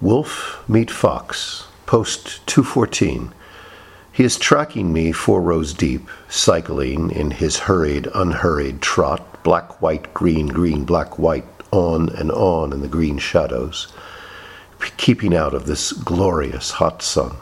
Wolf meet fox, post 214. He is tracking me 4 rows deep, cycling in his hurried, unhurried trot, black, white, green, black, white, on in the green shadows, keeping out of this glorious hot sun.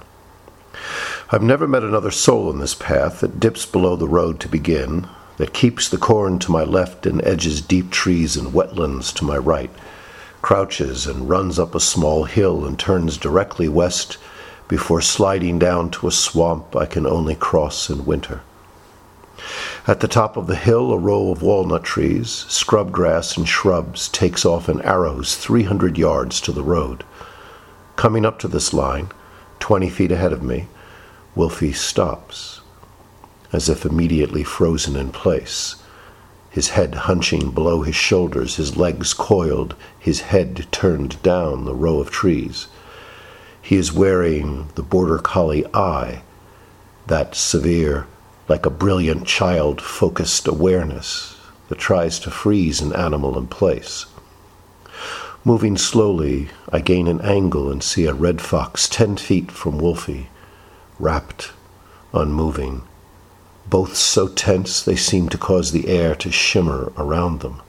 I've never met another soul in this path that dips below the road to begin, that keeps the corn to my left and edges deep trees and wetlands to my right, crouches and runs up a small hill and turns directly west before sliding down to a swamp I can only cross in winter. At the top of the hill, a row of walnut trees, scrub grass and shrubs takes off in arrows 300 yards to the road. Coming up to this line, 20 feet ahead of me, Wolfie stops, as if immediately frozen in place, his head hunching below his shoulders, his legs coiled, his head turned down the row of trees. He is wearing the border collie eye, that severe, like a brilliant child, focused awareness that tries to freeze an animal in place. Moving slowly, I gain an angle and see a red fox 10 feet from Wolfie, wrapped, unmoving, both so tense they seem to cause the air to shimmer around them.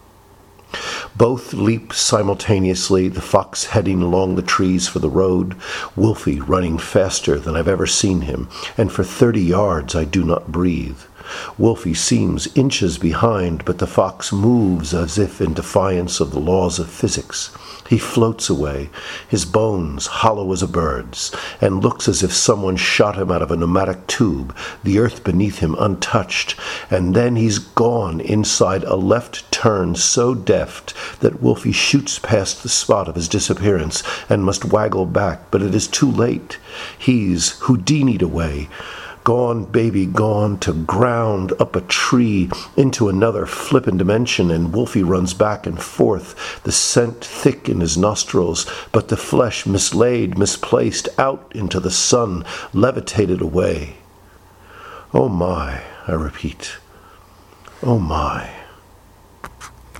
Both leap simultaneously, the fox heading along the trees for the road, Wolfie running faster than I've ever seen him, and for 30 yards I do not breathe. Wolfie seems inches behind, but the fox moves as if in defiance of the laws of physics. He floats away, his bones hollow as a bird's, and looks as if someone shot him out of a pneumatic tube, the earth beneath him untouched, and then he's gone inside a left turn so deft that Wolfie shoots past the spot of his disappearance and must waggle back, but it is too late. He's Houdini'd away, gone, baby, gone, to ground up a tree into another flippin' dimension, and Wolfie runs back and forth, the scent thick in his nostrils, but the flesh mislaid, misplaced, out into the sun, levitated away. Oh my, I repeat, oh my.